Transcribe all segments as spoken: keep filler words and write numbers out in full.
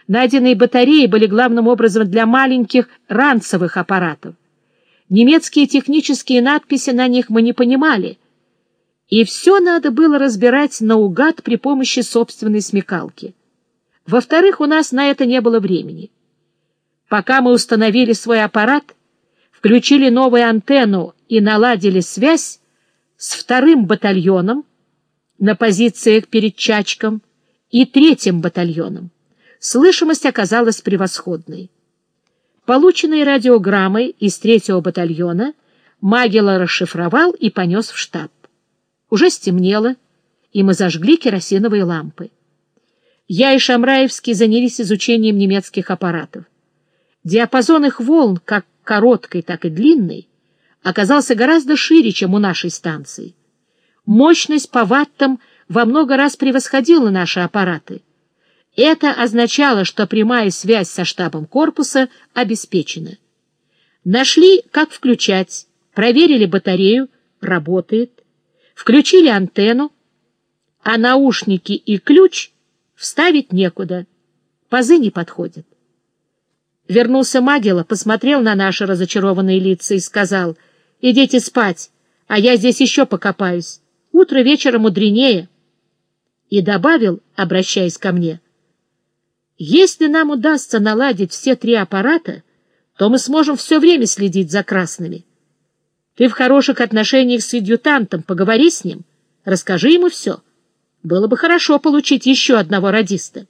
Найденные батареи были главным образом для маленьких ранцевых аппаратов. Немецкие технические надписи на них мы не понимали, и все надо было разбирать наугад при помощи собственной смекалки. Во-вторых, у нас на это не было времени. Пока мы установили свой аппарат, включили новую антенну и наладили связь с вторым батальоном на позициях перед Чачком и третьим батальоном, слышимость оказалась превосходной. Полученные радиограммы из третьего батальона Магела расшифровал и понес в штаб. Уже стемнело, и мы зажгли керосиновые лампы. Я и Шамраевский занялись изучением немецких аппаратов. Диапазон их волн, как короткой, так и длинной, оказался гораздо шире, чем у нашей станции. Мощность по ваттам во много раз превосходила наши аппараты. Это означало, что прямая связь со штабом корпуса обеспечена. Нашли, как включать, проверили батарею, работает, включили антенну, а наушники и ключ вставить некуда, пазы не подходят. Вернулся Магела, посмотрел на наши разочарованные лица и сказал: «Идите спать, а я здесь еще покопаюсь. Утро вечера мудренее». И добавил, обращаясь ко мне: «Если нам удастся наладить все три аппарата, то мы сможем все время следить за красными. Ты в хороших отношениях с адъютантом, поговори с ним, расскажи ему все. Было бы хорошо получить еще одного радиста».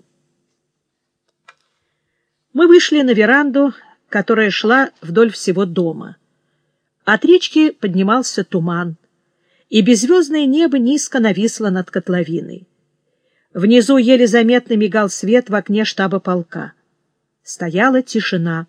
Мы вышли на веранду, которая шла вдоль всего дома. От речки поднимался туман, и беззвездное небо низко нависло над котловиной. Внизу еле заметно мигал свет в окне штаба полка. Стояла тишина.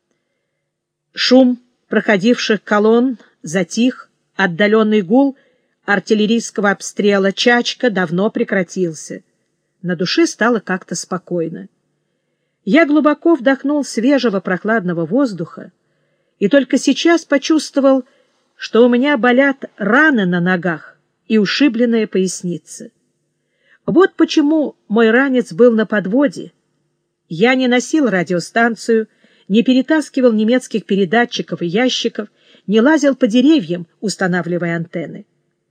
Шум проходивших колонн затих, отдаленный гул артиллерийского обстрела Чачка давно прекратился. На душе стало как-то спокойно. Я глубоко вдохнул свежего прохладного воздуха и только сейчас почувствовал, что у меня болят раны на ногах и ушибленная поясница. Вот почему мой ранец был на подводе. Я не носил радиостанцию, не перетаскивал немецких передатчиков и ящиков, не лазил по деревьям, устанавливая антенны.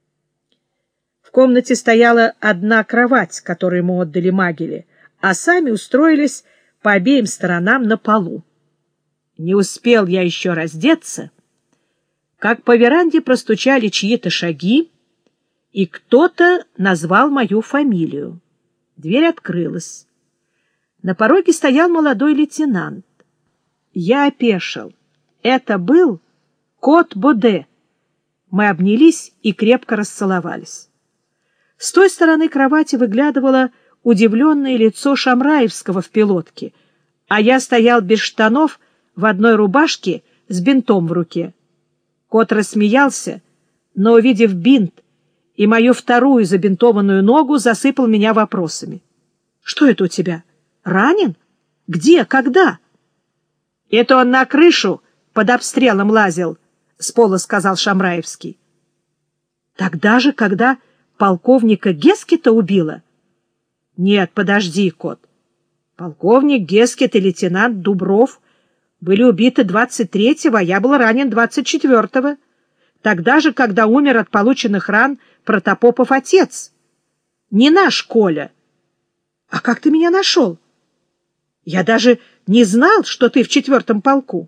В комнате стояла одна кровать, которую мы отдали Магеле, а сами устроились по обеим сторонам на полу. Не успел я еще раздеться, как по веранде простучали чьи-то шаги, и кто-то назвал мою фамилию. Дверь открылась. На пороге стоял молодой лейтенант. Я опешил. Это был Кот Боде. Мы обнялись и крепко расцеловались. С той стороны кровати выглядывало удивленное лицо Шамраевского в пилотке, а я стоял без штанов в одной рубашке с бинтом в руке. Кот рассмеялся, но, увидев бинт и мою вторую забинтованную ногу, засыпал меня вопросами. — Что это у тебя? Ранен? Где? Когда? — Это он на крышу под обстрелом лазил, — с пола сказал Шамраевский. — Тогда же, когда полковника Гескета убила? — Нет, подожди, Кот. Полковник Гескет и лейтенант Дубров были убиты двадцать третьего, а я был ранен двадцать четвертого. Тогда же, когда умер от полученных ран Протопопов отец. Не наш Коля. А как ты меня нашел? Я даже не знал, что ты в четвертом полку.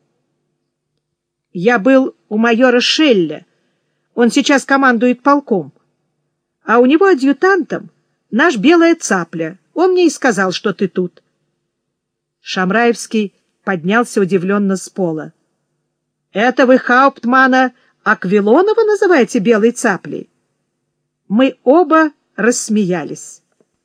Я был у майора Шелля. Он сейчас командует полком. А у него адъютантом наш Белая Цапля. Он мне и сказал, что ты тут. Шамраевский поднялся удивленно с пола. — Это вы Хауптмана Аквилонова называете Белой Цаплей? Мы оба рассмеялись.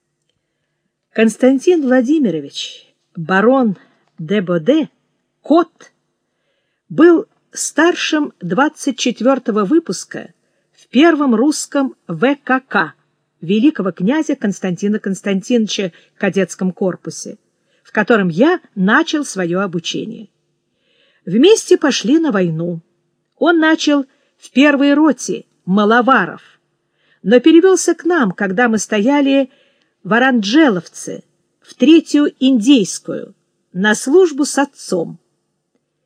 Константин Владимирович, барон де Боде, Кот, был старшим двадцать четвёртого выпуска в первом русском вэ ка ка великого князя Константина Константиновича кадетском корпусе, в котором я начал свое обучение. Вместе пошли на войну. Он начал в первой роте Маловаров, но перевелся к нам, когда мы стояли в Оранжеловце, в третью индейскую, на службу с отцом.